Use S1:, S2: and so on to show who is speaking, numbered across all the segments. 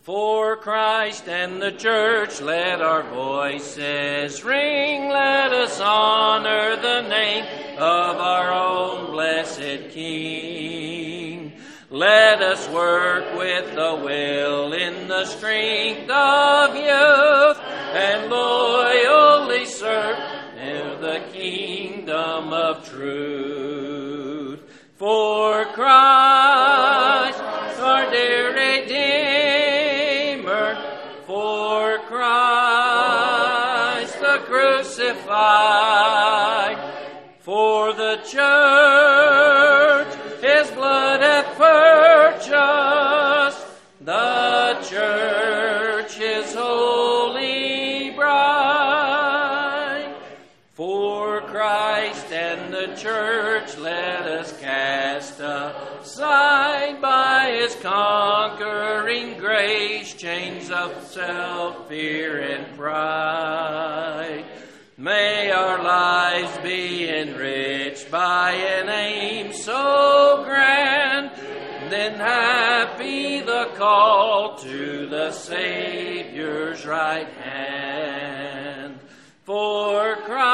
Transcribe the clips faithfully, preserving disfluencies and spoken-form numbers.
S1: For Christ and the church, let our voices ring. Let us honor the name of our own blessed King. Let us work with the will in the strength of youth, and loyally serve in the kingdom of truth. For Christ, our dear Redeemer, for Christ the crucified, for the church his blood hath purchased, the church his holy bride. For Christ and the church let us cast aside by his conquering grace chains of self, fear, and pride. May our lives be enriched by an aim so grand, then happy the call to the Savior's right hand. For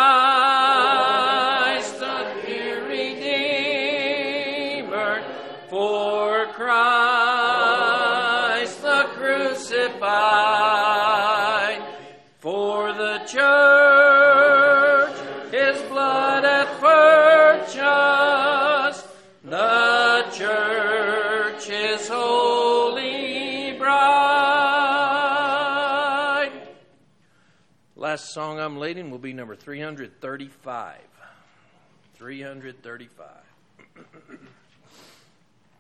S1: Christ the dear Redeemer, for Christ the crucified, for the church his blood hath purchased, the church his holy bride. Last song I'm leading will be number three hundred thirty-five. three hundred thirty-five.